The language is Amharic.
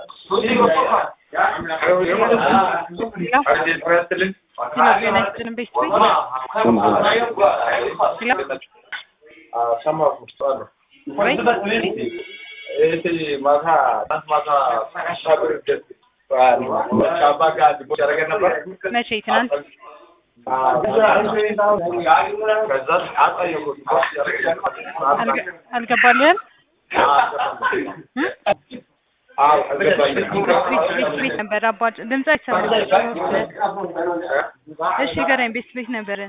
القبالين نمبر رابط دمت أكثر إيش يقرين بيسبيك نمبرين